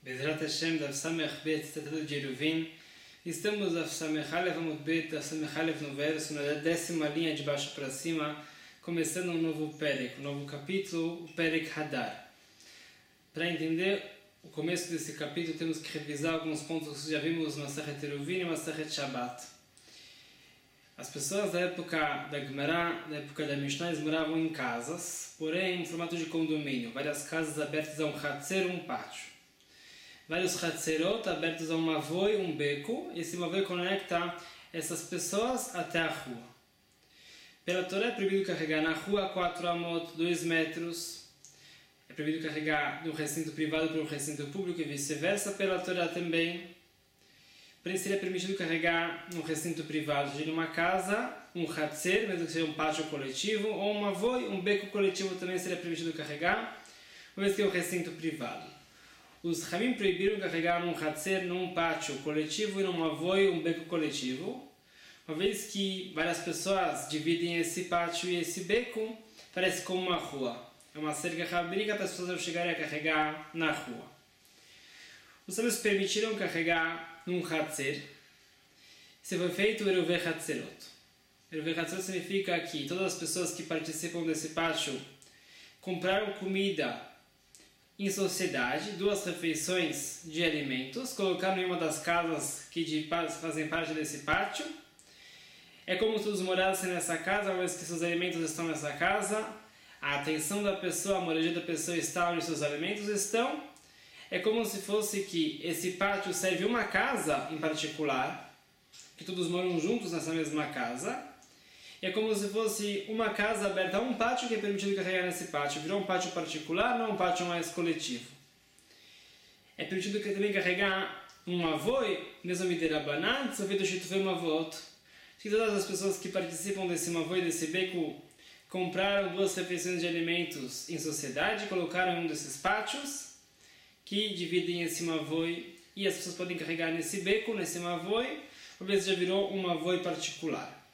Bezrat Hashem, Daf Samech Bet, Tratado de Eruvin. Estamos Daf Samech Aleph Amud Bet, Daf Samech Aleph no verso, na 10ª linha de baixo para cima, começando um novo Perek, um novo capítulo, o Perek Hadar. Para entender o começo desse capítulo, temos que revisar alguns pontos que já vimos na Masechet Eruvin e Masechet Shabbat. As pessoas da época da Gemara, da época da Mishnah, eles moravam em casas, porém em formato de condomínio, várias casas abertas a um Hatzer, um pátio. Vários Hatzerot abertos a um mavoi, um beco, e esse mavoi conecta essas pessoas até a rua. Pela Torá é proibido carregar na rua 4 amot, 2 metros. É proibido carregar de um recinto privado para um recinto público e vice-versa. Pela Torá também. Porém, seria permitido carregar num recinto privado de uma casa, um hatzer, mesmo que seja um pátio coletivo, ou um mavoi, um beco coletivo também seria permitido carregar, uma vez que é um recinto privado. Os Ramim proibiram carregar num hatzer, num pátio coletivo e num mavoi, um beco coletivo, uma vez que várias pessoas dividem esse pátio e esse beco, parece como uma rua. É uma cerca rabínica para as pessoas chegarem a carregar na rua. Os sábios permitiram carregar num hatzer. Se foi feito o Eruvei Hatzerot. Eruvei Hatzerot significa que todas as pessoas que participam desse pátio compraram comida em sociedade, 2 refeições de alimentos, colocaram em uma das casas que fazem parte desse pátio. É como se todos morassem nessa casa, uma vez que seus alimentos estão nessa casa, a atenção da pessoa, a moradia da pessoa está onde seus alimentos estão. É como se fosse que esse pátio serve uma casa em particular, que todos moram juntos nessa mesma casa. É como se fosse uma casa aberta a um pátio que é permitido carregar nesse pátio. Virou um pátio particular, não um pátio mais coletivo. É permitido também carregar um mavoi, mesmo midirabanan, tzavei shitufei mavot. Que todas as pessoas que participam desse mavoi, desse beco, compraram 2 refeições de alimentos em sociedade, colocaram em um desses pátios, que dividem esse mavoi, e as pessoas podem carregar nesse beco, nesse mavoi, uma vez já virou um mavoi particular.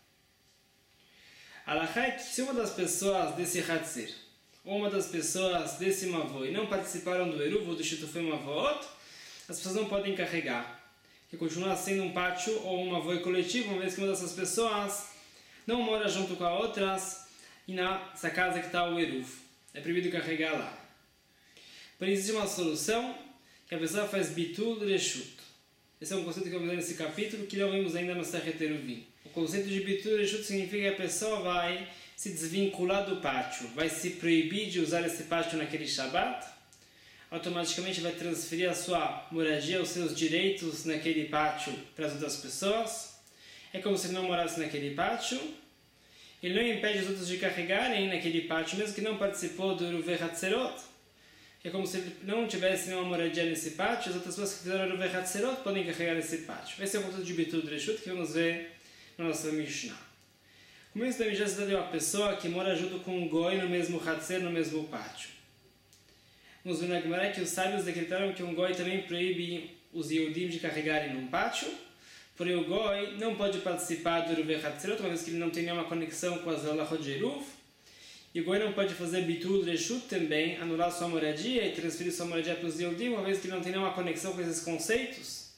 Alahá é que se uma das pessoas desse Hatzer, ou uma das pessoas desse mavoi, não participaram do Eruv ou do Shitufei Mavot, as pessoas não podem carregar, que continua sendo um pátio ou um mavoi coletivo, uma vez que uma dessas pessoas não mora junto com as outras e nessa casa que está o Eruv. É proibido carregar lá. Porém, existe uma solução que a pessoa faz bitul reshut. Esse é um conceito que vamos ver nesse capítulo que não vimos ainda no Masechet Eruvin. O conceito de bitul reshut significa que a pessoa vai se desvincular do pátio, vai se proibir de usar esse pátio naquele Shabbat, automaticamente vai transferir a sua moradia, os seus direitos naquele pátio para as outras pessoas. É como se ele não morasse naquele pátio. Ele não impede os outros de carregarem naquele pátio, mesmo que não participou do Eruvei Hatzerot. É como se ele não tivesse nenhuma moradia nesse pátio, as outras pessoas que fizeram Eruvei Hatzerot podem carregar nesse pátio. Esse é o conceito de bitul reshut que vamos ver na nossa Mishnah. O começo da Mishnah se trata de uma pessoa que mora junto com um goi no mesmo Hatzer, no mesmo pátio. Vamos ver na Gemara que os sábios decretaram que um goi também proíbe os Yehudim de carregarem num pátio, porém o goi não pode participar do Eruvei Hatzerot, uma vez que ele não tem nenhuma conexão com as halachot de Eruv. E o goi não pode fazer bitul reshut também, anular sua moradia e transferir sua moradia para os Yehudim, uma vez que ele não tem nenhuma conexão com esses conceitos.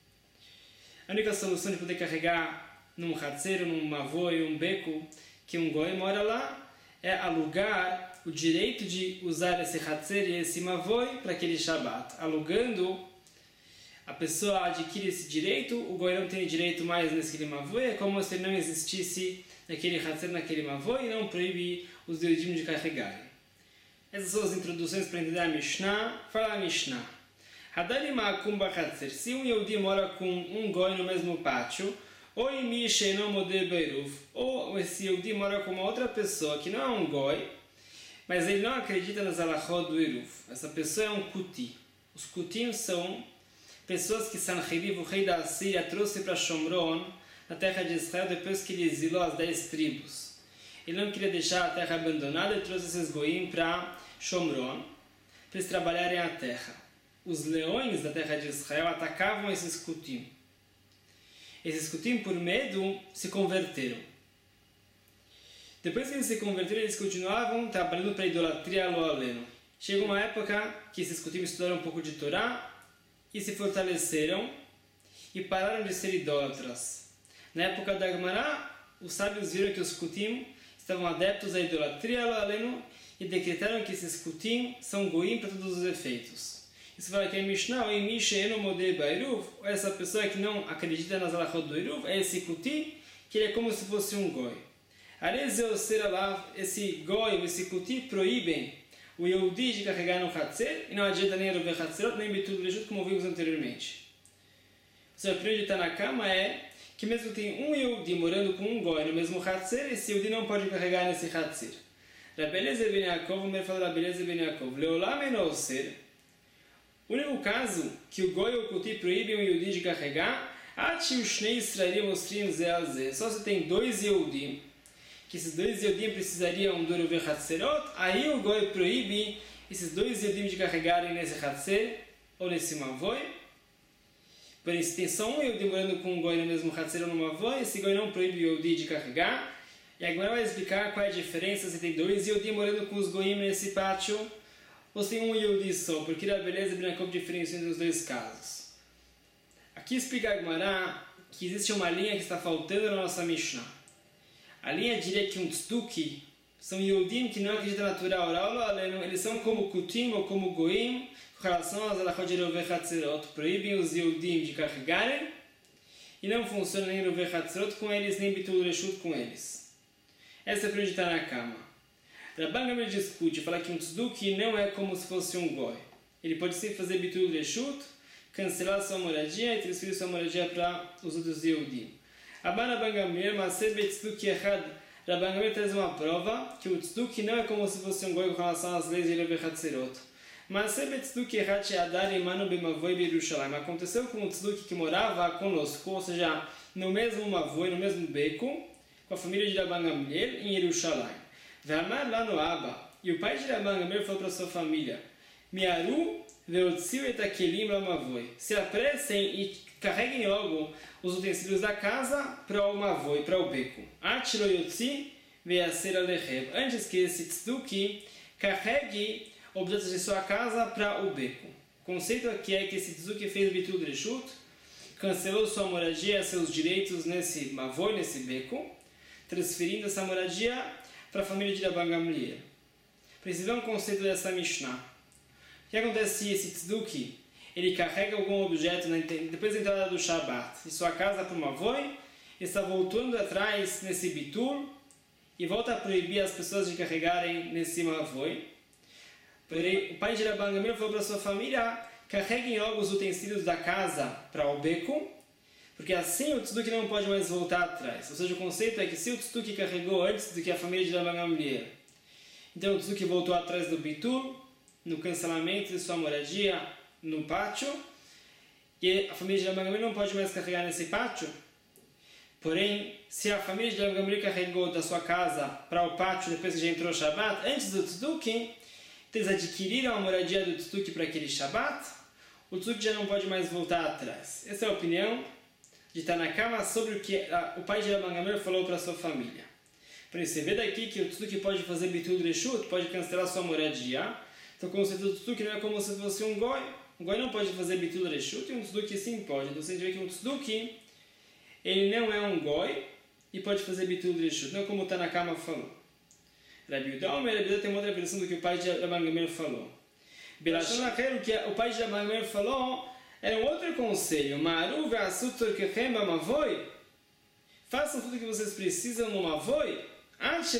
A única solução de poder carregar num hatzer, num mavoi, um beco, que um goi mora lá, é alugar o direito de usar esse hatzer e esse mavoi para aquele Shabbat. Alugando, a pessoa adquire esse direito, o goi não tem direito mais nesse mavoi, é como se ele não existisse naquele hatzer, naquele mavoi, e não proíbe os Yehudim de carregarem. Essas são as introduções para entender a Mishnah. Fala a Mishnah. Hadari ma'akum b'hatzer. Se um Yehudi mora com um goi no mesmo pátio, ou em Misha não modé beiruv, ou esse Yehudi mora com uma outra pessoa que não é um goi, mas ele não acredita nas halachot do Eruv. Essa pessoa é um kuti. Os kutim são pessoas que Sanheriv, o rei da Assíria, trouxe para Shomron, na terra de Israel, depois que ele exilou as 10 tribos. Ele não queria deixar a terra abandonada e trouxe esses goim para Shomron, para eles trabalharem a terra. Os leões da terra de Israel atacavam esses kutim. Esses kutim, por medo, se converteram. Depois que eles se converteram, eles continuavam trabalhando para a idolatria Lo Aleno. Chega uma época que esses kutim estudaram um pouco de Torá, e se fortaleceram e pararam de ser idólatras. Na época da Gemara, os sábios viram que os Kutim estavam adeptos à idolatria e decretaram que esses Kutim são goim para todos os efeitos. Isso fala que em Mishnah, essa pessoa que não acredita nas alachot do Eruv, é esse Kuti, que ele é como se fosse um goi. Esse goi, esse Kuti, proíbem o Yehudi de carregar no Hatzer, e não adianta nem Eruv Hatzerot, nem Bitul Reshut, como vimos anteriormente. O seu primeiro de Tanakama é que mesmo que tem um Yehudi morando com um goi no mesmo Hatzer, esse Yehudi não pode carregar nesse Hatzer. Rabbi Eliezer ben Yaakov, o fala Rabbi Eliezer ben Yaakov, Leolam eno ser. O único caso que o goi ou o kuti proíbem o Yehudi de carregar, só se tem dois Yehudim, que esses dois Yehudim precisariam do Eruv Hatzerot, aí o goi proíbe esses dois Yehudim de carregarem nesse Hatzer ou nesse Mavoi. Porém, se tem só um Yehudi morando com um goi no mesmo Hatzer ou no Mavoi, esse goi não proíbe o Yehudi de carregar. E agora vai explicar qual é a diferença se tem dois Yehudi morando com os goim nesse pátio ou se tem um Yehudi só, porque a beleza ben Yaakov diferencia entre os dois casos. Aqui explica a Gemara que existe uma linha que está faltando na nossa Mishnah. A linha diria que um tzduki são Yehudim que não acreditam na Torá oral, eles são como Kutim ou como Goim, com relação às alachot de Eruv Hatzerot, proíbem os Yehudim de carregarem e não funciona nem Eruv Hatzerot com eles, nem Bitul Reshut com eles. Essa é a primeira de Tanakama. Rabban Gamliel discute, fala que um tzduki não é como se fosse um goi. Ele pode sempre fazer Bitul Reshut, cancelar sua moradia e transferir sua moradia para os outros Yehudim. Rabban Gamliel, Maaseh betzduki echad, Rabban Gamliel traz uma prova que o tzduki não é como se fosse um goi com relação às leis de Eruv Hatzerot. Maaseh betzduki echad she'adar imanu b'mavoi b'Yerushalayim. Aconteceu com o tzduki que morava conosco, ou seja, no mesmo mavoi, no mesmo beco, com a família de Rabban Gamliel em Yerushalayim. Ve'amar lá no Abba, e o pai de Rabban Gamliel falou para sua família: Miaru ve'otziu et hakelim la'mavoi. Se apressem e carreguem logo os utensílios da casa para o mavoi, para o beco. Ach lo yotzi ve'yaser alechem. Antes que esse tzduki carregue objetos de sua casa para o beco. O conceito aqui é que esse tzduki fez bitul reshut, cancelou sua moradia, seus direitos nesse mavoi, nesse beco, transferindo essa moradia para a família de Rabban Gamliel. Precisamos um conceito dessa Mishnah. O que acontece se esse tzduki ele carrega algum objeto depois da entrada do Shabbat de sua casa para o Mavoi, está voltando atrás nesse bitul e volta a proibir as pessoas de carregarem nesse Mavoi. Porém, o pai de Rabban Gamliel falou para sua família: carreguem logo os utensílios da casa para o beco, porque assim o tzduki não pode mais voltar atrás. Ou seja, o conceito é que se o tzduki carregou antes do que a família de Rabban Gamliel, então o tzduki voltou atrás do bitul, no cancelamento de sua moradia no pátio, e a família de Rabban Gamliel não pode mais carregar nesse pátio. Porém, se a família de Rabban Gamliel carregou da sua casa para o pátio depois que já entrou o Shabbat, antes do tzduki, eles adquiriram a moradia do tzduki para aquele Shabbat, o tzduki já não pode mais voltar atrás. Essa é a opinião de Tanakama sobre o que o pai de Rabban Gamliel falou para sua família. Para você ver daqui que o tzduki pode fazer bitul reshut, pode cancelar sua moradia. Então o conceito do tzduki não é como se fosse um goi. Um goi não pode fazer bitul reshut e um tzduki sim pode. Então você vê que um tzduki ele não é um goi e pode fazer bitul reshut, não é como o Tanakama falou. Rabbi Yehuda tem uma outra versão do que o pai de Rabban Gamliel falou. Belashon Acher, o que o pai de Rabban Gamliel falou era um outro conselho. Ma'aru ve'asut tzorkechem ba'mavoi. Façam tudo o que vocês precisam no mavoi. Antes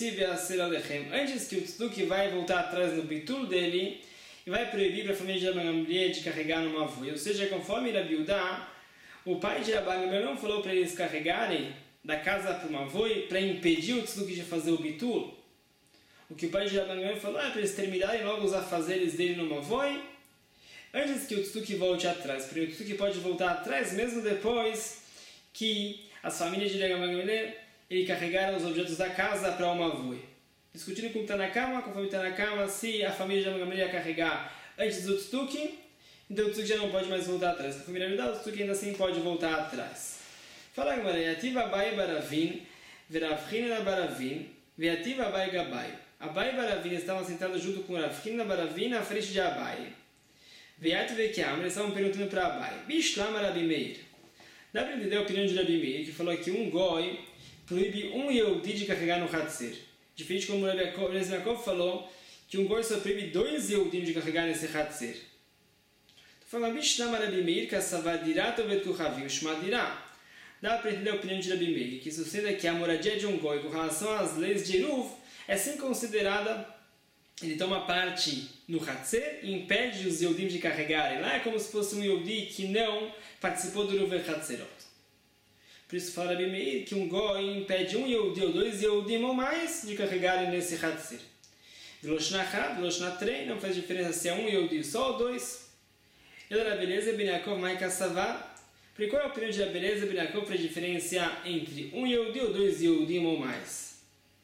que o tzduki vai voltar atrás no bitul dele e vai proibir para a família de Rabban Gamliel de carregar no mavoi. Ou seja, conforme Rabbi Yehuda, o pai de Rabban Gamliel não falou para eles carregarem da casa para o mavoi para impedir o tzduki de fazer o bitul. O que o pai de Rabban Gamliel falou é para eles terminarem logo os afazeres dele no mavoi antes que o tzduki volte atrás. Porque o tzduki pode voltar atrás mesmo depois que as famílias de Rabban Gamliel carregaram os objetos da casa para o mavoi. Discutindo com o Tanakama, conforme o Tanakama, se a família de Rabban Gamliel ia carregar antes do tzduki, então o tzduki já não pode mais voltar atrás. Se a família ajudar, o tzduki ainda assim pode voltar atrás. Fala agora, Yativ Abai Baravin, Veravchina Baravin, Veativ Abai Gabai. Abai e Baravin estavam sentados junto com Rav Hina Baravin na frente de Abai. Veiat vekiam, eles estavam perguntando para Abai, Bishlama Rabi Meir. Dá para entender a opinião de Rabi Meir, que falou que um goi proíbe um Yehudi de carregar no Hatzer. Diferente como Rabi Yaakov falou que um goi só proíbe 2 Yehudim de carregar nesse Hatzer. Fala, Bishlama Rabi Meir, Kassavadirat Ovet Kuchavim, Shmadirá. Dá para entender a opinião de Rabi Meir, que sucede que a moradia de um goi com relação às leis de Eruv é sim considerada, ele toma parte no Hatzer e impede os Yehudim de carregarem. Lá é como se fosse um Yehudi que não participou do Eruv Hatzerot. Por isso fala Rabi Meir que um goi impede um Yehudi ou 2 Yehudim ou mais de carregarem nesse Hatzer. Veloshna 3, não faz diferença se é um Yehudi só ou 2. Ele era beleza ben Yaakov mai Kassavá. Porque qual é a opinião de beleza ben Yaakov para diferenciar entre um Yehudi ou 2 Yehudim ou mais?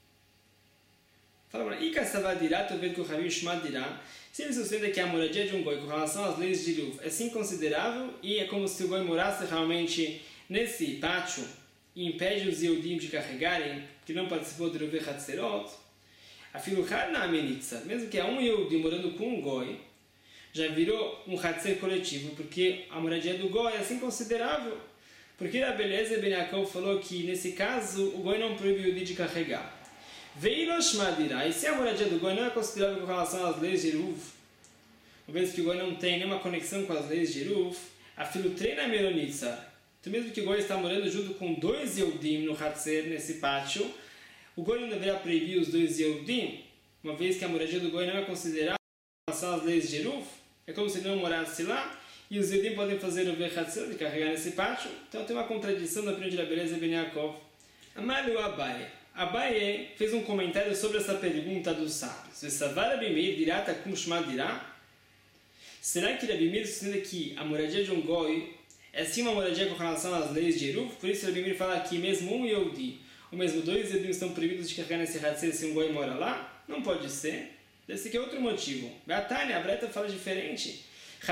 Fala para Ikassavadirat Ovet Kuchavim Shmadirá. Se ele sustenta que a moradia de um goi com relação às leis de Eruv é sim considerável e é como se o goi morasse realmente nesse pátio e impede os Yehudim de carregarem, que não participou do Eruv Hatzerot, afilo na amenitza, mesmo que é um Yehudi morando com um goi, já virou um Hatzer coletivo, porque a moradia do goi é assim considerável. Porque a beleza ben Yaakov falou que nesse caso o goi não proíbe o Yehudi de carregar. Veirosh Madirá, e se a moradia do goi não é considerável com relação às leis de Eruv, uma vez que o goi não tem nenhuma conexão com as leis de Eruv, afilo treina meronitza. Então mesmo que o goi está morando junto com 2 Yehudim no Hatzer, nesse pátio, o goi não deverá proibir os 2 Yehudim, uma vez que a moradia do goi não é considerável com relação às leis de Eruv. É como se ele não morasse lá, e os Yehudim podem fazer o Vechatzil, de carregar nesse pátio. Então tem uma contradição da opinião de beleza ben Yaakov. Amalhu Abaye. Abaye fez um comentário sobre essa pergunta dos sábios. Vesavar Rabi Meir dirata kum shmadirá? Será que Rabi Meir sustenta que a moradia de um goi é sim uma moradia com relação às leis de Eruv? Por isso Rabi Meir fala que mesmo um Yehudi, ou mesmo 2 Yehudim estão proibidos de carregar nesse Hatzer se um goi mora lá? Não pode ser. Deve ser que é outro motivo. Beatania, a Breta fala diferente.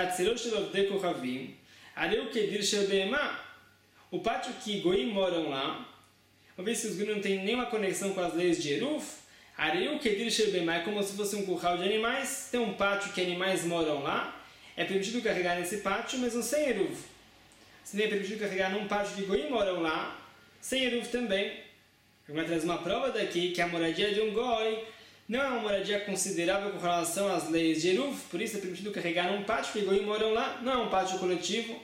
O pátio que goim moram lá, uma vez que os goim não têm nenhuma conexão com as leis de Eruv, é como se fosse um curral de animais, tem um pátio que animais moram lá, é permitido carregar nesse pátio, mas não sem Eruv. Se nem é permitido carregar num pátio que goim moram lá, sem Eruv também. Eu vou trazer uma prova daqui que a moradia de um goi não é uma moradia considerável com relação às leis de Eruv, por isso é permitido carregar num pátio que goim moram lá, não é um pátio coletivo.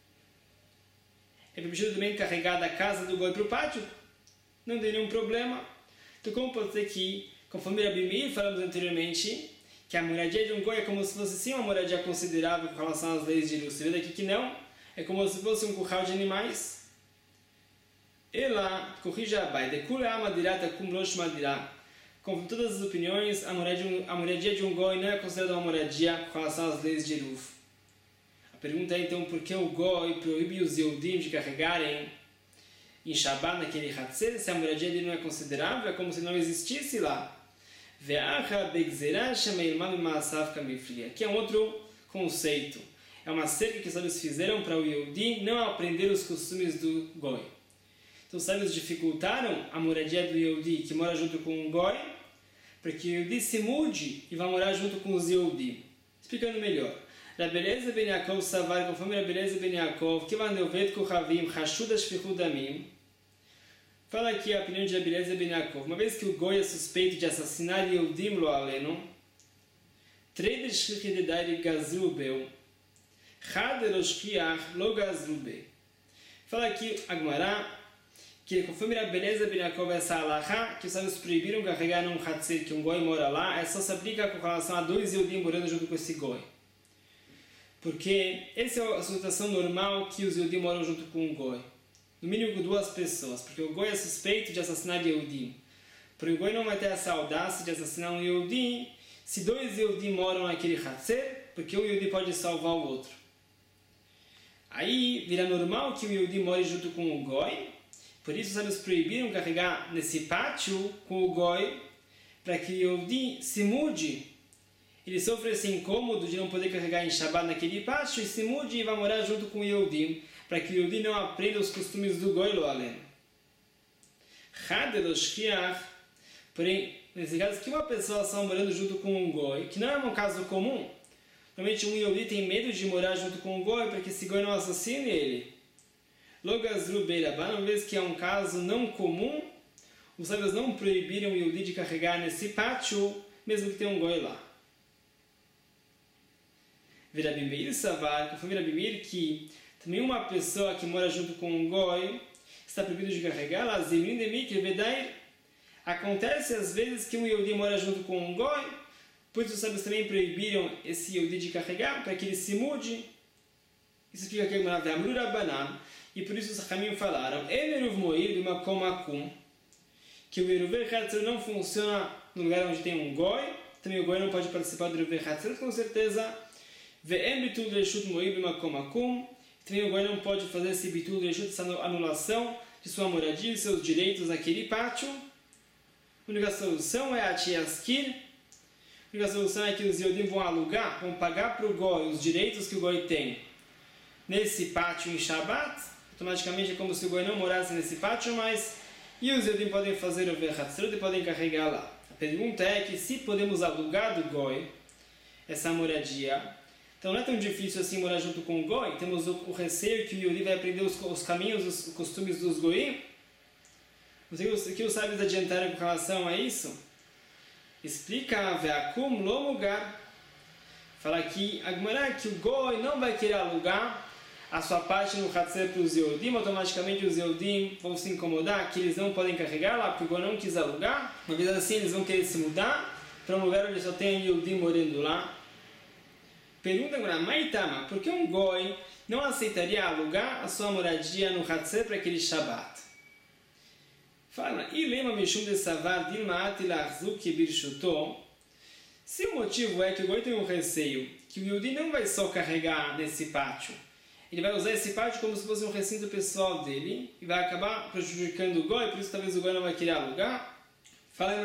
É permitido também carregar da casa do goi para o pátio, não tem nenhum problema. Então como pode ser que, conforme Rabi Meir falamos anteriormente, que a moradia de um goi é como se fosse sim uma moradia considerável com relação às leis de Eruv? Você vê daqui que não, é como se fosse um curral de animais. E lá, corrija Abai, dekula amadirata kum losh madirá. Conforme todas as opiniões, a moradia de um goi não é considerada uma moradia com relação às leis de Eruv. A pergunta é então por que o goi proíbe os Yehudim de carregarem em Shabbat naquele Hatzer, se a moradia dele não é considerável, é como se não existisse lá. Aqui é um outro conceito. É uma cerca que os sábios fizeram para o Yehudi não aprender os costumes do goi. Então os sábios dificultaram a moradia do Yehudi que mora junto com o goi, para que o Yehudi se mude e vá morar junto com os Yehudim. Explicando melhor. Rabeleza ben Yaakov Savar, conforme Rabeleza ben Yaakov, que van deovet kuchavim, chashud ashfichud damim. Fala aqui a opinião de Rabeleza ben Yaakov. Uma vez que o goi é suspeito de assassinar Yehudim lo aleno, treder shchich dedai gazru beu, chader oshkiach lo gazru be. Fala aqui a Gemara, que conforme a beleza ben Yaakov essa alahá, que os sábios proibiram carregar num Hatzer que um goi mora lá, é só se aplica com relação a 2 Yehudim morando junto com esse goi. Porque essa é a situação normal que os Yehudim moram junto com um goi. No mínimo com 2 pessoas, porque o goi é suspeito de assassinar Yehudim. Porque o goi não vai ter essa audácia de assassinar um Yehudim se 2 Yehudim moram naquele Hatzer, porque um Yehudi pode salvar o outro. Aí vira normal que o Yehudi more junto com o goi. Por isso os sábios proibiram carregar nesse pátio com o goi, para que o Yehudi se mude. Ele sofre esse incômodo de não poder carregar em Shabbat naquele pátio e se mude e vai morar junto com o Yehudim, para que o Yehudi não aprenda os costumes do goi lo aleno. Porém, nesse caso, que uma pessoa só morando junto com um goi, que não é um caso comum, Realmente um Yehudi tem medo de morar junto com o Goi, para que esse Goi não assassine ele. Logazru Beiraban, uma vez que é um caso não comum, os sábios não proibiram o Yehudi de carregar nesse pátio, mesmo que tenha um Goi lá. Virabim Meir Savar, conforme Virabim Meir, que também uma pessoa que mora junto com um Goi está proibido de carregar, Lazimrim Demikri Vedair. Acontece às vezes que um Yehudi mora junto com um Goi, por isso os sábios também proibiram esse Yehudi de carregar, para que ele se mude. Isso explica que é Amrura Banan, e por isso os Hamim falaram, Emeruv Moir Bimakom Akum, que o Eruv Hatzir não funciona no lugar onde tem um Goi, também o Goi não pode participar do Eruv Hatzir, com certeza. Ve'em bitul reshut mo'ib b'makom akum. Também o Goi não pode fazer esse bitul reshut, essa anulação de sua moradia e seus direitos naquele pátio. A única solução é a tiaskir. A única solução é que os Yodim vão alugar, vão pagar para o Goi os direitos que o Goi tem nesse pátio em Shabbat. Automaticamente é como se o Goi não morasse nesse pátio, mas e os Yodim podem fazer o Vechatzrut e podem carregar lá. A pergunta é que se podemos alugar do Goi essa moradia, então não é tão difícil assim morar junto com o Goi. Temos o receio que o Yehudi vai aprender os caminhos, os costumes dos Goim. O que os sábios adiantaram com relação a isso? Explica Ve'akum lo mugar. Fala que o Goi não vai querer alugar a sua parte no Hatzer para os Yehudim. Automaticamente os Yehudim vão se incomodar que eles não podem carregar lá, porque o Goi não quis alugar. Uma vez assim eles vão querer se mudar para um lugar onde só tem Yehudim morando lá. Pergunta agora, Maitama, por que um Goi não aceitaria alugar a sua moradia no Hatzer para aquele Shabbat? Fala, Ilema Mishum de Savar Dilma Atilachzuk Birshuto. Se o motivo é que o Goi tem um receio, que o Yehudi não vai só carregar nesse pátio, ele vai usar esse pátio como se fosse um recinto pessoal dele, e vai acabar prejudicando o Goi, por isso talvez o Goi não vai querer alugar. Fala,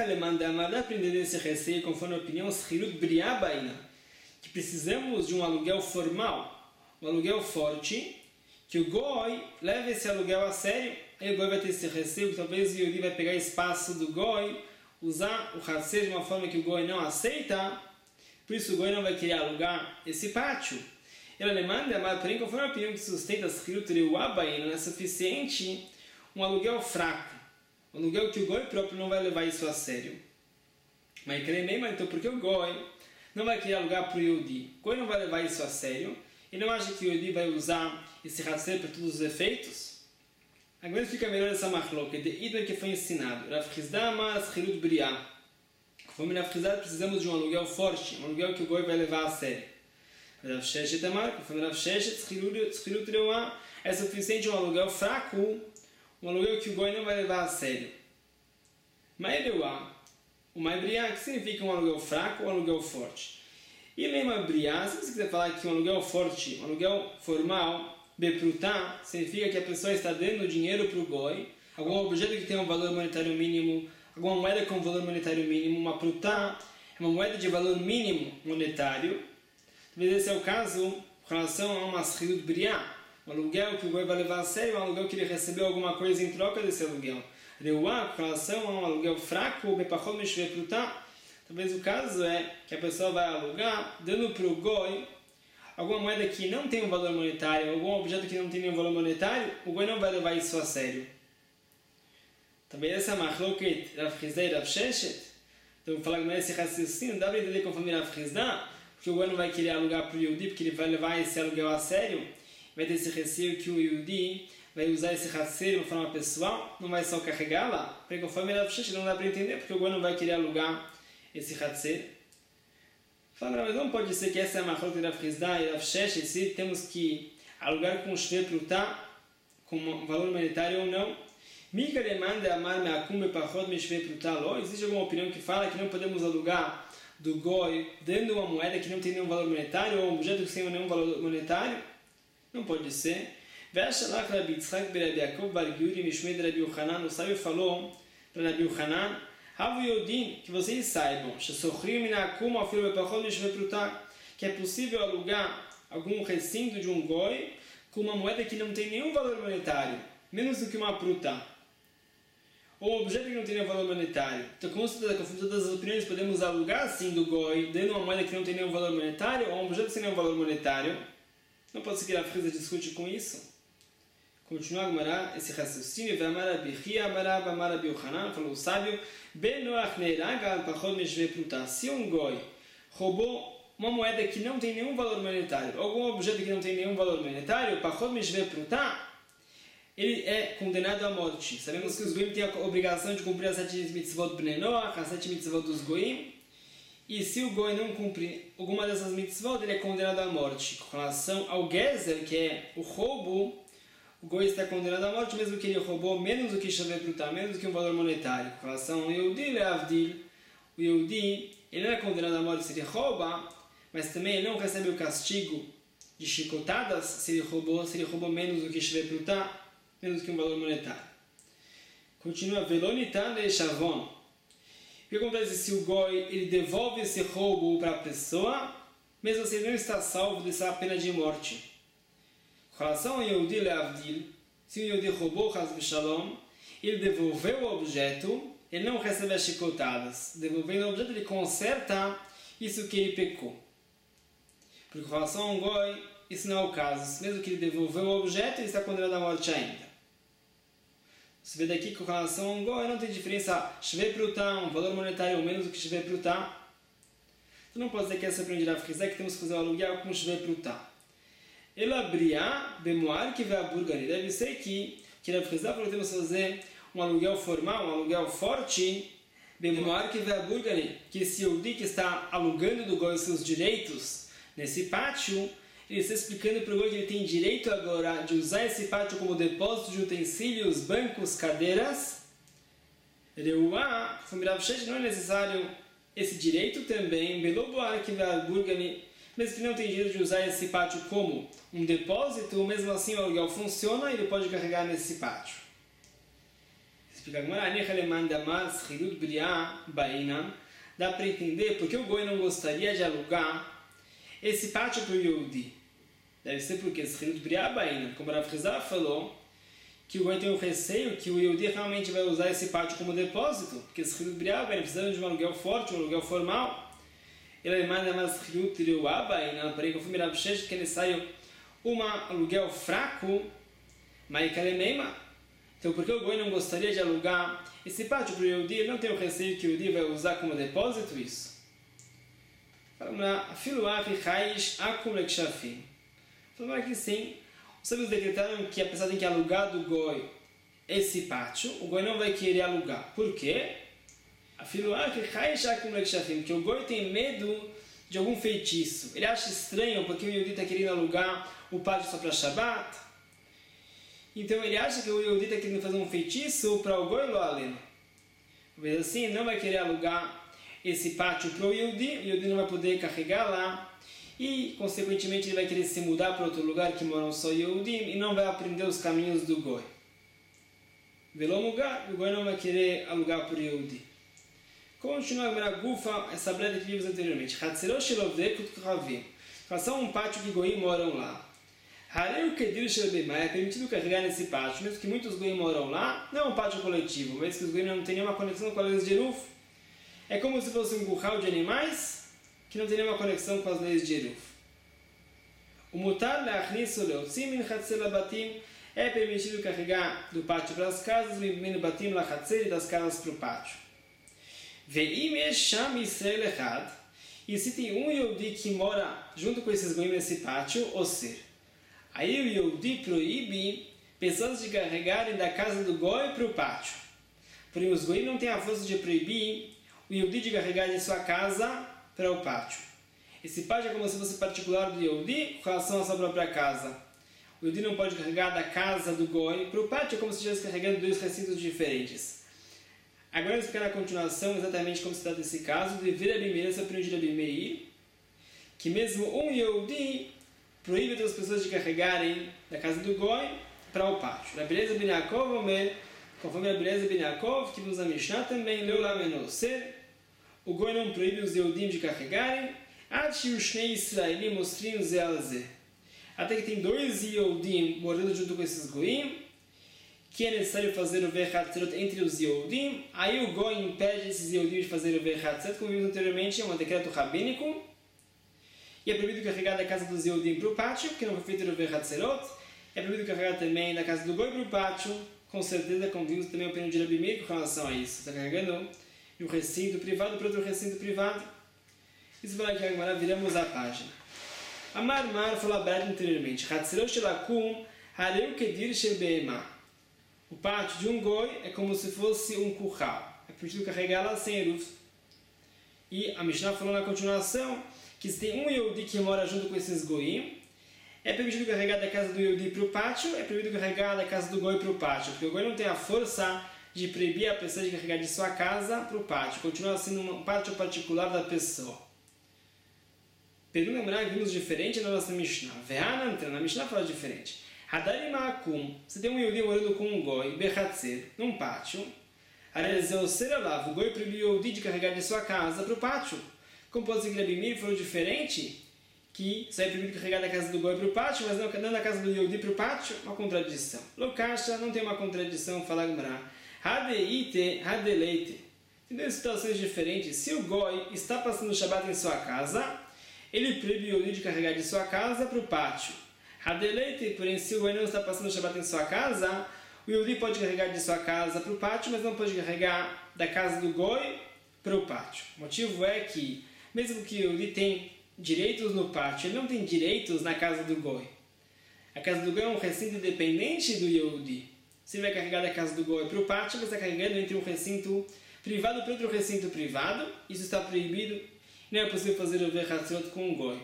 dá aprender desse receio conforme a opinião Schirut Briabaina, que precisamos de um aluguel formal, um aluguel forte, que o Goi leve esse aluguel a sério, aí o Goi vai ter esse receio, que talvez o Yehudi vai pegar espaço do Goi, usar o Hatzer de uma forma que o Goi não aceita, por isso o Goi não vai querer alugar esse pátio. Ela lhe manda, mas porém, conforme a opinião que sustenta as Schirut Reuabain, não é suficiente um aluguel fraco, um aluguel que o Goi próprio não vai levar isso a sério. Mas então por que o Goi não vai querer alugar para o Yehudi? O Goi não vai levar isso a sério. Ele não acha que o Yehudi vai usar esse Hatzer para todos os efeitos? Agora fica melhor essa machloca de Idler que foi ensinado. Rav Chisda amar Schirut Briah. Conforme Rav Chisda, precisamos de um aluguel forte, um aluguel que o Goi vai levar a sério. Rav Sheshet amar, conforme Rav Sheshet, Schirut Reuah, é suficiente um aluguel fraco, um aluguel que o Goi não vai levar a sério. Mai Reuah, o Mai Briah, que significa um aluguel fraco ou um aluguel forte? E Lema Briah, se você quiser falar que um aluguel forte, um aluguel formal, Beprutá, significa que a pessoa está dando dinheiro para o Goi, algum objeto que tem um valor monetário mínimo, alguma moeda com valor monetário mínimo. Uma prutá é uma moeda de valor mínimo monetário. Talvez esse é o caso com relação a uma Schirut Briah, um aluguel que o Goi vai levar a sério, um aluguel que ele recebeu alguma coisa em troca desse aluguel. Reuah, com relação a um aluguel fraco, Bepachot Mishve Prutá, talvez o caso é que a pessoa vai alugar, dando para o Goi alguma moeda que não tem um valor monetário, algum objeto que não tem nenhum valor monetário, o Goi não vai levar isso a sério. Também essa machloket Rav Chisda e Rav Sheshet, então falar que esse raciocínio dá para entender conforme Rav Chisda, porque o Goi não vai querer alugar para o Yehudi, porque ele vai levar esse aluguel a sério, vai ter esse receio que o Yehudi vai usar esse Hatzer de uma forma pessoal, não vai só carregar lá, porque conforme Rav Sheshet não dá para entender, porque o Goi não vai querer alugar esse Hatzer. Fala, mas não pode ser que essa é a machlok de Rav Chisda e Rav Sheshet, se temos que alugar com Shve Prutá, com um valor monetário ou não. Mika demanda amar me'akum bepachot mishve prutá lo. Existe alguma opinião que fala que não podemos alugar do Goi dando uma moeda que não tem nenhum valor monetário ou um objeto que tem nenhum valor monetário? Não pode ser. Ve'ashalach Rabbi Yitzchak be'Rabbi Yaakov bar Gyuri mishmei de Rabbi Yochanan. O sábio falou para Rabbi Yochanan, Havu Yodim, que vocês saibam, que é possível alugar algum recinto de um Goi com uma moeda que não tem nenhum valor monetário, menos do que uma prutá. ou um objeto que não tem nenhum valor monetário. Então, como todas as opiniões, podemos alugar sim do goi, dando uma moeda que não tem nenhum valor monetário, ou um objeto sem nenhum valor monetário. Não pode seguir a frisa discute com isso. Continua a Gemara esse raciocínio. Falou o sábio, se um goi roubou uma moeda que não tem nenhum valor monetário, algum objeto que não tem nenhum valor monetário, ele é condenado à morte. Sabemos que os goim têm a obrigação de cumprir as 7 mitzvot Bnei Noach, as 7 mitzvot dos goim, e se o goi não cumprir alguma dessas mitzvot, ele é condenado à morte. Com relação ao gezer, que é o roubo, o goi está condenado à morte, mesmo que ele roubou menos do que Shaveh Pruta, menos do que um valor monetário. Com relação ao Yehudi Leavdil, o Yehudi, ele não é condenado à morte se ele rouba, mas também ele não recebe o castigo de chicotadas se ele roubou menos do que Shaveh Pruta, menos do que um valor monetário. Continua, Velonitan le Shavon. O que acontece se o goi ele devolve esse roubo para a pessoa, mesmo assim ele não está salvo dessa pena de morte? Com relação ao Yehudi Leavdil, se o Yehudi roubou Chas v'Shalom, ele devolveu o objeto, ele não recebe as chicotadas. Devolvendo o objeto, ele conserta isso que ele pecou. Porque com relação ao goi, isso não é o caso. Mesmo que ele devolveu o objeto, ele está condenado à morte ainda. Você vê daqui que com relação ao goi não tem diferença Shaveh Pruta, um valor monetário ou menos do que Shaveh Pruta. Então não pode dizer que essa aprendida a frisar que temos que fazer o aluguel com Shaveh Pruta. Ele abria bemoar que vai a burgani. Deve ser que ele frisar porque temos que fazer um aluguel formal, um aluguel forte. Bemoar que vai a burgani, que esse Yehudi que está alugando do goi os seus direitos nesse pátio, ele está explicando para o goi que ele tem direito agora de usar esse pátio como depósito de utensílios, bancos, cadeiras. Reuá, não é necessário esse direito também. Beloboar que vai a burgani, mesmo que não tem direito de usar esse pátio como um depósito, mesmo assim o aluguel funciona e ele pode carregar nesse pátio. Explica agora, dá para entender porque o goi não gostaria de alugar esse pátio para o Yehudi. Deve ser porque como a Rav Chizar falou, que o goi tem um receio que o Yehudi realmente vai usar esse pátio como depósito, porque esse Chilut Briá precisando de um aluguel forte, um aluguel formal. Ele manda mais Chilut Briá, porém, conforme Rav Shesh, que ele saiu um aluguel fraco, Maikalemema. Então, porque o goi não gostaria de alugar esse pátio para o Yehudi, ele não tem o receio que o Yehudi vai usar como depósito isso. Falamos lá, Afiluach Chaish Akum Lekshafim. Falamos aqui sim, os sábios decretaram que a pessoa tem que alugar do goi esse pátio, o goi não vai querer alugar. Por quê? Afiluach Chaish Akum Lekshafim, que o goi tem medo de algum feitiço. Ele acha estranho porque o Yehudi está querendo alugar o pátio só para Shabbat. Então ele acha que o Yehudi está querendo fazer um feitiço para o goi lo aleno. Talvez assim, ele não vai querer alugar esse pátio para o Yehudi não vai poder carregar lá e, consequentemente, ele vai querer se mudar para outro lugar que moram só Yehudim e não vai aprender os caminhos do goi. Velomugar, o goi não vai querer alugar para o Yehudi. Continua a Gufa, essa breve que vimos anteriormente. Faça um pátio que goim moram lá. É permitido carregar nesse pátio, mesmo que muitos goim moram lá, não é um pátio coletivo, mesmo que os goim não tenham nenhuma conexão com as leis de Eruf. É como se fosse um curral de animais que não tem nenhuma conexão com as leis de Eruf. O mutar le'achnisu le'otzim min chatzer labatim é permitido carregar do pátio para as casas, min batim lachatzer e das casas para o pátio. Ve'im esham Yisrael echad, e se tem um Yehudi que mora junto com esses goim nesse pátio, ou seja, aí o Yehudi proíbe pessoas de carregarem da casa do goi para o pátio. Porém, os goim não têm a força de proibir o Yehudi de carregar de sua casa para o pátio. Esse pátio é como se fosse particular do Yehudi com relação à sua própria casa. O Yehudi não pode carregar da casa do goi para o pátio, é como se estivesse carregando dois recintos diferentes. Agora vamos explicar na continuação exatamente como se trata desse caso de Vir Abimeir, essa opinião de Abimeir, que mesmo um Yehudi proíbe outras pessoas de carregarem da casa do goi para o pátio. Rabeleza ben Yaakov Omer, conforme Rabeleza ben Yaakov, que nos a Mishnah também, Leu Lamenoser, o goi não proíbe os Yehudim de carregarem, Ad Shnei Israelim Mostrim Zealze. Até que tem dois Yehudim morando junto com esses goim, que é necessário fazer o Vechatzerot entre os Yehudim, aí o Goi impede esses Yehudim de fazer o Vechatzerot, como vimos anteriormente, é um decreto rabínico, e é proibido carregar da casa dos Yehudim para o pátio, porque não foi feito o Vechatzerot, é proibido carregar também da casa do Goi para o pátio, com certeza, como vimos também a opinião de Rabi Meir com relação a isso, está carregando de um recinto privado para outro recinto privado. Isso vai aqui agora, viramos a página. Amar Mar falou a verdade anteriormente. Hatzerot shelakum hareu kedir shel be'ema. O pátio de um goi é como se fosse um curral. É preciso carregá-la sem eruf. E a Mishnah falou na continuação que se tem um Yehudi que mora junto com esses goim, é permitido carregar da casa do Yehudi para o pátio, é permitido carregar da casa do goi para o pátio, porque o goi não tem a força de proibir a pessoa de carregar de sua casa para o pátio. Continua sendo um pátio particular da pessoa. Pergunta Gemara, vimos diferente na nossa Mishnah. Ve'anantra, na Mishnah fala diferente. Hadarim ma'akum, você tem um Yehudi morando com um goi, bechatzer, num pátio. Arezeu seralav, o goi proibiu o Yehudi de carregar de sua casa para o pátio. Como pode ser que Rabi Meir falou diferente? Que só é permitido carregar da casa do goi para o pátio, mas não da casa do Yehudi para o pátio? Uma contradição. Lokasha, não tem uma contradição, fala Gemara. Hadeite, hadeleite. Tem duas situações diferentes. Se o goi está passando o Shabbat em sua casa, ele proíbe o Yehudi de carregar de sua casa para o pátio. Hadeleite, porém, se o goi não está passando o Shabbat em sua casa, o Yehudi pode carregar de sua casa para o pátio, mas não pode carregar da casa do goi para o pátio. O motivo é que, mesmo que o Yehudi tenha direitos no pátio, ele não tem direitos na casa do goi. A casa do goi é um recinto independente do Yehudi. Se ele vai carregar da casa do goi para o pátio, ele está carregando entre um recinto privado para outro recinto privado. Isso está proibido. Não é possível fazer o Vechatzerot com um goi.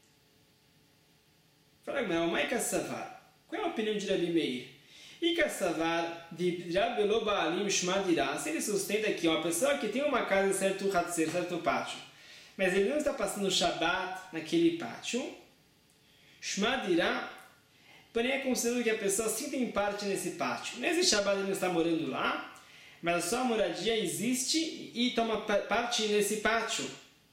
Fala, mas Mai Kassavar. Qual é a opinião de Rabi Meir? E Kassavar de Rabelo Baalim Shmadirá. Se ele sustenta que uma pessoa que tem uma casa certo Hatzer, certo pátio, mas ele não está passando o Shabbat naquele pátio, Shmadirá, porém é considerado que a pessoa sim tem parte nesse pátio. Nesse Shabbat ele não está morando lá, mas a sua moradia existe e toma parte nesse pátio.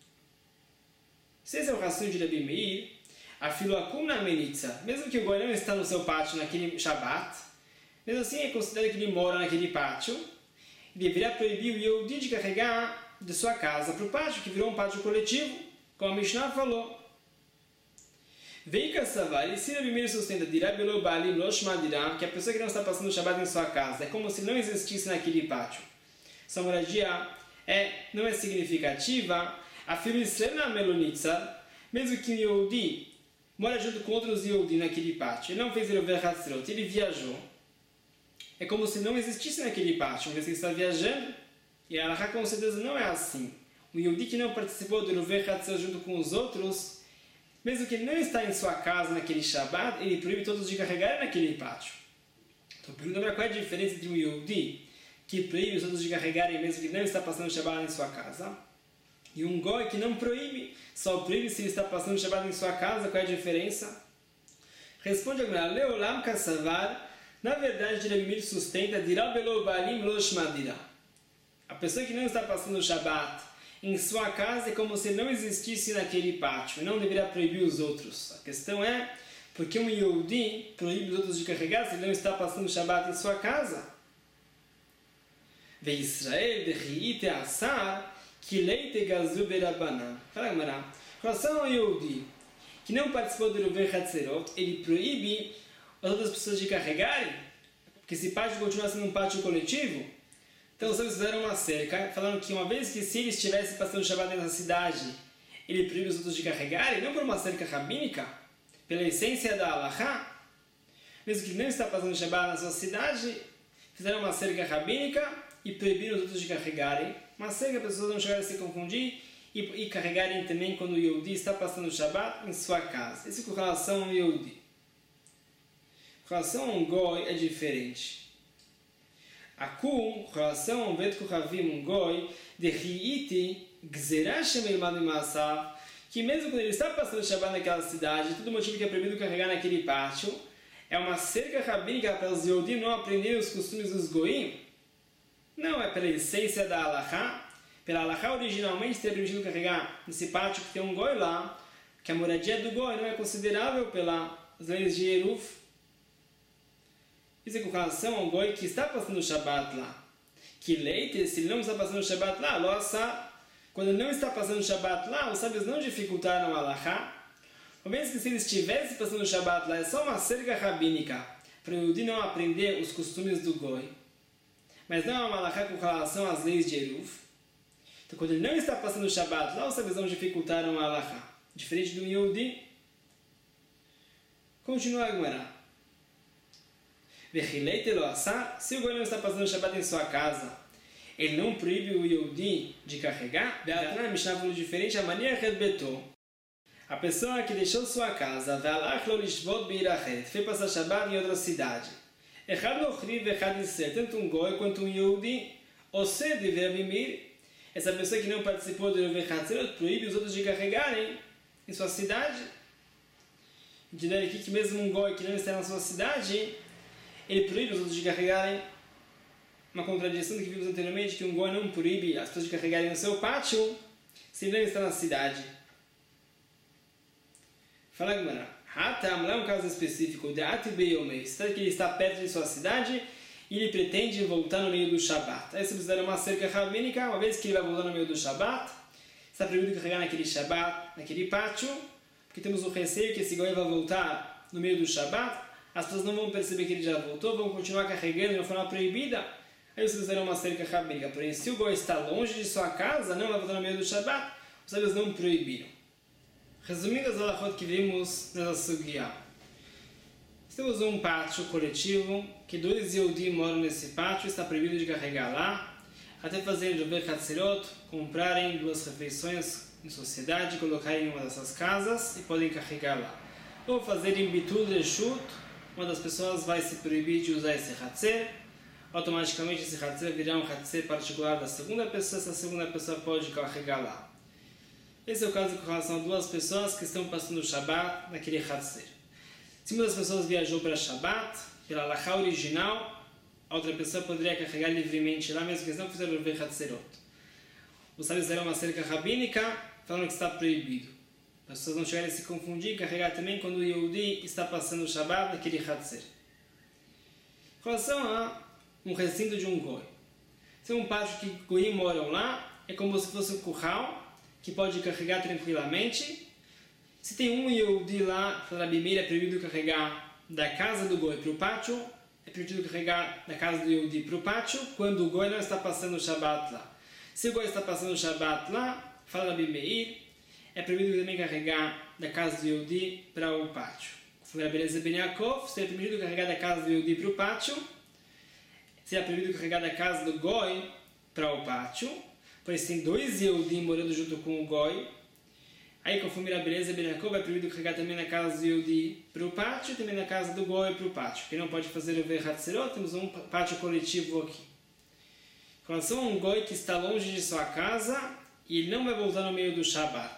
Se esse é o raciocínio de Rabi Meir, a filoakum na menitza, mesmo que o goi não está no seu pátio naquele Shabbat, mesmo assim é considerado que ele mora naquele pátio, e deveria proibir o Yehudi de carregar de sua casa para o pátio, que virou um pátio coletivo, como a Mishnah falou. Vem Kassavar, e se Rabi Meir sustenta de Rabelo Baalim Losh Madiram, que a pessoa que não está passando o Shabbat em sua casa é como se não existisse naquele pátio. Sua moradia não é significativa. A filha Israel na Melonitza, mesmo que o Yehudi mora junto com outros Yehudi naquele pátio, ele não fez o Vechatzerot, ele viajou. É como se não existisse naquele pátio, uma vez que ele está viajando, e a Halakha com certeza não é assim. O Yehudi que não participou do Vechatzerot junto com os outros, mesmo que ele não está em sua casa naquele Shabbat, ele proíbe todos de carregar naquele pátio. Então, pergunta qual é a diferença entre um Yehudi que proíbe os outros de carregarem mesmo que não está passando o Shabbat em sua casa, e um goi que não proíbe, só proíbe se ele está passando o Shabbat em sua casa, qual é a diferença? Responde agora, Leolam Kassavar, na verdade, Rabi Meir sustenta, Dirabelo Baalim Losh Madira. A pessoa que não está passando o Shabbat em sua casa é como se não existisse naquele pátio, e não deveria proibir os outros. A questão é, porque um Yehudi proíbe os outros de carregar se ele não está passando o Shabbat em sua casa? Ve Israel de Riite Asar, que leite gazu berabanan. Fala, Gamara. Em relação ao Yehudi, que não participou do Vechatzerot, ele proíbe as outras pessoas de carregarem, porque esse pátio continua sendo um pátio coletivo. Então, os sábios fizeram uma cerca, falando que uma vez que se ele estivesse passando o Shabbat na cidade, ele proíbe os outros de carregarem, não por uma cerca rabínica, pela essência da Halakha, mesmo que não está passando o Shabbat na sua cidade, fizeram uma cerca rabínica e proibiram os outros de carregarem. Mas sei que as pessoas não chegarem a se confundir e carregarem também quando o Yehudi está passando o Shabbat em sua casa. Isso com relação ao Yehudi. Com relação ao goi é diferente. Akum, com relação ao Bet Kuchavim, um goi, de Riiti, Gzerashem Elmanu Masav, que mesmo quando ele está passando o Shabbat naquela cidade, todo motivo que é proibido carregar naquele pátio, é uma cerca rabínica para os Yehudi não aprenderem os costumes dos goim. Não, é pela essência da Halakha. Pela Halakha, originalmente, teria permitido carregar nesse pátio que tem um goi lá, que a moradia do goi não é considerável pelas leis de Eruf. Isso é com relação ao goi que está passando o Shabbat lá. Que leite, se ele não está passando o Shabbat lá, loça, quando ele não está passando o Shabbat lá, os sábios não dificultaram a halachá. Uma vez que se ele estivesse passando o Shabbat lá, é só uma cerca rabínica, para o Yehudi não aprender os costumes do goi. Mas não é uma halachá com relação às leis de Eruv. Então, quando ele não está passando o Shabbat lá, os sábios não dificultaram a halachá. Diferente do Yehudi. Continua a Gemara. Se o goi não está passando o Shabbat em sua casa, ele não proíbe o Yehudi de carregar? A Mishnah falou diferente, a mania redbetou. A pessoa que deixou sua casa, foi passar Shabbat em outra cidade. Tanto um goi quanto um Yehudi, essa pessoa que não participou do Revei Hatzirot proíbe os outros de carregarem em sua cidade. Entenderam aqui que mesmo um goi que não está na sua cidade, ele proíbe os outros de carregarem. Uma contradição do que vimos anteriormente, que um goi não proíbe as pessoas de carregarem no seu pátio, se ele não está na cidade. Fala, Gemara. Hatam, lá é um caso específico, de Atibeyomei, está que ele está perto de sua cidade e ele pretende voltar no meio do Shabbat. Aí se fizer uma cerca rabínica, uma vez que ele vai voltar no meio do Shabbat, está proibido carregar naquele Shabbat, naquele pátio, porque temos o receio que esse goi vai voltar no meio do Shabbat, as pessoas não vão perceber que ele já voltou, vão continuar carregando de uma forma proibida. Aí vocês fizeram uma cerca rabínica. Porém, se o goi está longe de sua casa, não vai voltar no meio do Shabbat, os sábios não proibiram. Resumindo as halachot que vimos nessa sugya. Temos um pátio coletivo, que 2 Yehudi moram nesse pátio, está proibido de carregar lá, até fazerem Revei Hatzirot, comprarem 2 refeições em sociedade, colocarem em uma dessas casas e podem carregar lá. Ou fazerem Bitul Reshut, uma das pessoas vai se proibir de usar esse Hatzer, automaticamente esse Hatzer virá um Hatzer particular da segunda pessoa, essa segunda pessoa pode carregar lá. Esse é o caso com relação a 2 pessoas que estão passando o Shabbat naquele Hatzer. Se uma das pessoas viajou para Shabbat, pela halachá original, a outra pessoa poderia carregar livremente lá, mesmo que eles não fizeram o Revei Hatzirot. Os sábios deram uma cerca rabínica, falando que está proibido. As pessoas não chegarem a se confundir e carregar também quando o Yehudi está passando o Shabbat naquele Hatzer. Com relação a um recinto de um goi. Se é um pátio que goim moram lá, é como se fosse um curral, que pode carregar tranquilamente. Se tem um Yehudi lá, para a Bimeira, é proibido carregar da casa do goi para o pátio, é permitido carregar da casa do Yehudi para o pátio, quando o goi não está passando o Shabbat lá. Se o goi está passando o Shabbat lá, fala Rabi Meir, é proibido também carregar da casa do Yehudi para o pátio. Conforme a beleza Ben Yaakov, seria permitido carregar da casa do Yehudi para o pátio, seria proibido carregar da casa do goi para o pátio, pois tem 2 Yehudi morando junto com o goi. Aí, conforme a beleza Ben Yaakov, é proibido carregar também na casa do Yehudi para o pátio e também na casa do goi para o pátio. Quem não pode fazer o Revei Hatzirot, temos um pátio coletivo aqui. Com relação a um goi que está longe de sua casa e ele não vai voltar no meio do Shabbat.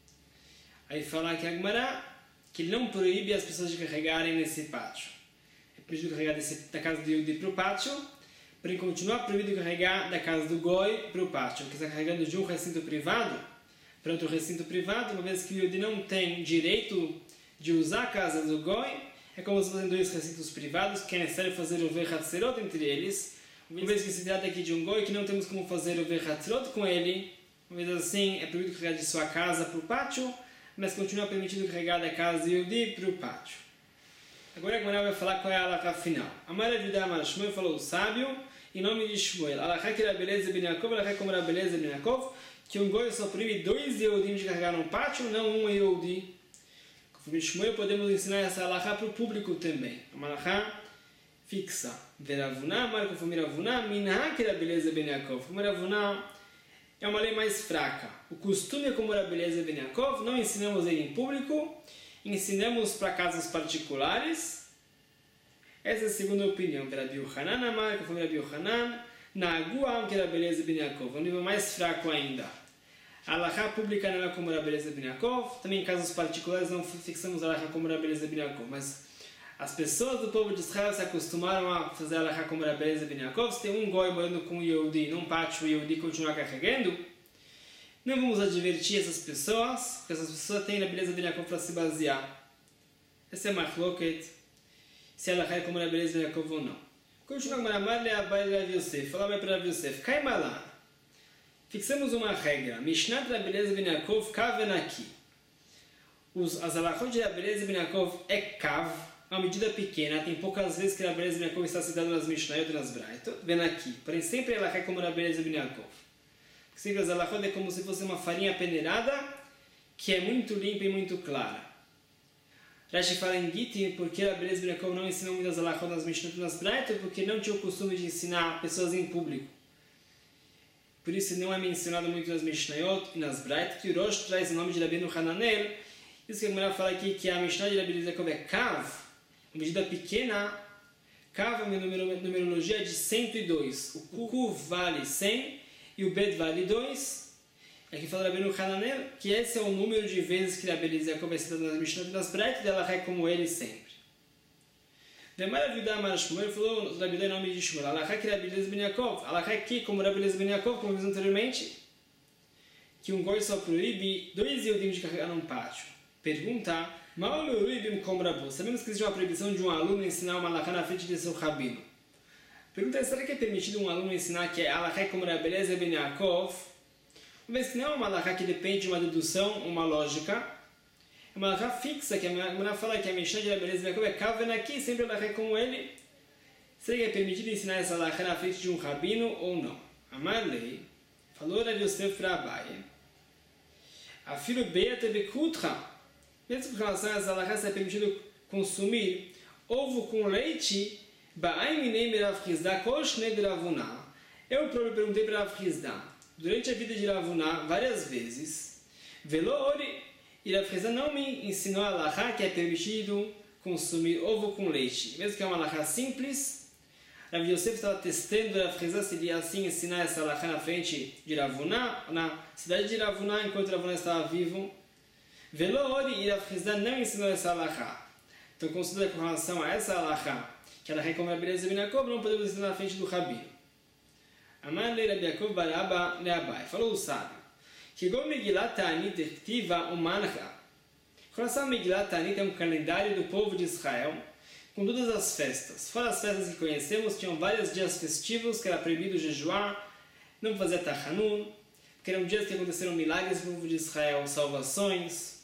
Aí fala que a Gemara, que ele não proíbe as pessoas de carregarem nesse pátio. É proibido carregar da casa do Yehudi para o pátio, porém continua proibido carregar da casa do goi para o pátio. Porque está carregando de um recinto privado para outro recinto privado, uma vez que o Yehudi não tem direito de usar a casa do goi, é como se fossem 2 recintos privados, que é necessário fazer o Revei Hatzirot entre eles. Uma vez que se trata aqui de um goi que não temos como fazer o Revei Hatzirot com ele, uma vez assim é proibido carregar de sua casa para o pátio, mas continua permitido carregar da casa do Yehudi para o pátio. Agora a Gemara vai falar qual é a halakha final. Amar Yudá Amar Shmuel falou o sábio, em nome de Shmuel. Halakha que era beleza Ben Yaakov, halakha como era beleza Ben Yaakov, que um goi só proíbe 2 Yehudim de carregar no pátio, não um Yehudi. Conforme Shmuel, podemos ensinar essa halakha para o público também. Uma halakha fixa. Veravuna, Amar conforme Ravuna, Minha que era beleza Ben Yaakov. Como Ravuna é uma lei mais fraca. O costume é como era beleza Ben Yaakov, não ensinamos ele em público, ensinamos para casos particulares. Essa é a segunda opinião. Rabi Yohanan Amar, conforme Rabi Yohanan, Naguam que era beleza Ben Yaakov, é um nível mais fraco ainda. A halakha pública não é como era beleza Ben Yaakov, também em casos particulares não fixamos a halakha como era beleza Ben Yaakov, mas as pessoas do povo de Israel se acostumaram a fazer a halakha como era beleza Ben Yaakov. Se tem um goi morando com o Yehudi num pátio e o Yehudi continuar carregando, não vamos advertir essas pessoas, porque essas pessoas têm a beleza Ben Yaakov para se basear. Essa é a machloket se ela é como Rabi Eliezer ben Yaakov ou não. Continua com Maramar Leabai Rav Yosef. Fala para Rav Yosef. Cai malá. Fixamos uma regra. Mishnat Rabi Eliezer ben Yaakov kaven aqui. As alachot de Rabi Eliezer ben Yaakov é kav, é uma medida pequena. Tem poucas vezes que Rabi Eliezer ben Yaakov está citado nas Mishnayot e nas Braitot. Vem aqui. Porém, sempre ela é como Rabi Eliezer ben Yaakov. Sempre as alachot é como se fosse uma farinha peneirada que é muito limpa e muito clara. Rashi fala em Gittin porque Rabi Eliezer ben Yaakov não ensinou muitas alachot nas Mishnayot e nas Braitot porque não tinha o costume de ensinar pessoas em público. Por isso não é mencionado muito nas Mishnayot e nas Braitot, que o Rosh traz o nome de Rabbeinu Hananel. Isso que a mulher fala aqui, que a Mishnah de Rabi Eliezer ben Yaakov é Kav, uma medida pequena. Kav é uma numerologia de 102. O Kuv vale 100 e o Bet vale 2. Aqui fala Rabbeinu Hananel que esse é o número de vezes que Rabi Eliezer ben Yaakov é citado nas Mishnayot e nas Braitot, e ela é como ele sempre. Demar Avidá Amar Shmuel falou Rabi Eliezer em nome de Shmuel. Alachá que Rabi Eliezer ben Yaakov. Alachá aqui, como Rabi Eliezer ben Yaakov, como vimos anteriormente, que um goi só proíbe 2 iodim de carregar num pátio. Pergunta, Mal Leuribim como Rabu. Sabemos que existe uma proibição de um aluno ensinar uma alachá na frente de seu rabino. Pergunta, será que é permitido um aluno ensinar que é alachá como Rabi Eliezer ben Yaakov? Uma vez que não é uma alachá que depende de uma dedução, uma lógica, é uma alachá fixa, que a mulher fala que a Mishnah de Rabi Eliezer ben Yaakov é kaven aqui, sempre alachá como ele. Será que é permitido ensinar essa alachá na frente de um rabino ou não? Amar lei, falou Rav Yosef para Abaye, afilo beata bekutra. Mesmo com relação a essa alachá, se é permitido consumir ovo com leite, eu próprio perguntei para Rav Hizda, durante a vida de Ravuna, várias vezes, e Rav Hizda não me ensinou a alachá que é permitido consumir ovo com leite. Mesmo que é uma alachá simples, Rav Yosef estava testando Rav Hizda se ele assim ensinar essa alachá na frente de Ravuna, na cidade de Ravuna, enquanto Ravuna estava vivo. E Rav Hizda não ensinou essa alachá. Então, considera com relação a essa alachá, que ela é como Rabi Eliezer ben Yaakov, não podemos ensinar na frente do rabino. Amar le Rabi Yaakov bar Abba le Abai. Falou o sábio, que igual Megilat Ta'anit tiva umancha. Com relação a Megilat Ta'anit é um calendário do povo de Israel, com todas as festas. Fora as festas que conhecemos, tinham vários dias festivos, que era proibido jejuar, não fazer tachanun, porque eram dias que aconteceram milagres no povo de Israel, salvações.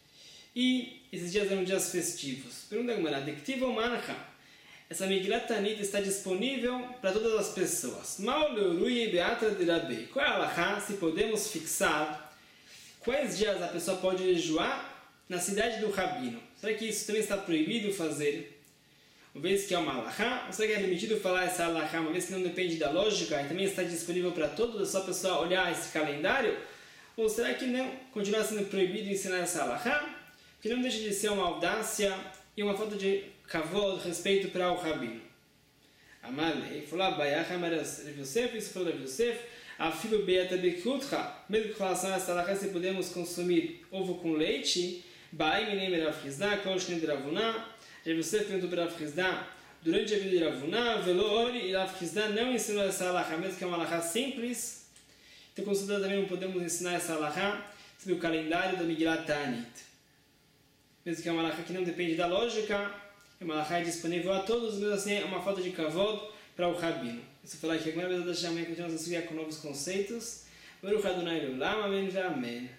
E esses dias eram dias festivos. Pergunta a Gemara, Dektiva Mancha. Essa Megilat Ta'anit está disponível para todas as pessoas. Mal leurui beatra de Rabbi. Qual é a alachá? Se podemos fixar quais dias a pessoa pode jejuar na cidade do rabino. Será que isso também está proibido fazer? Uma vez que é uma alachá, ou será que é permitido falar essa alachá, uma vez que não depende da lógica e também está disponível para todos, é só a pessoa olhar esse calendário? Ou será que não continua sendo proibido ensinar essa alachá? Que não deixa de ser uma audácia e uma falta de kavod, respeito para o rabino. Amalei, falou Abayach, Amar Rav Yosef, isso falou Rav Yosef, afilo beata bekutra, mesmo com relação a essa alachá, se podemos consumir ovo com leite, baim minem Rav Hizda, kol shnei de Ravuna. Rav Yosef perguntou para Rav Hizda, durante a vida de Ravuna, velori, e Rav Hizda não ensinou essa alachá, mesmo que é uma alachá simples. Então, considerando também não podemos ensinar essa alachá sobre o calendário da Megilat Ta'anit. Mesmo que é uma alachá que não depende da lógica, é uma alachá disponível a todos, mesmo assim é uma falta de kavod para o rabino. Isso falar que agora a gente continua a estudar com novos conceitos. Baruch Adonai Olam, amém, amém.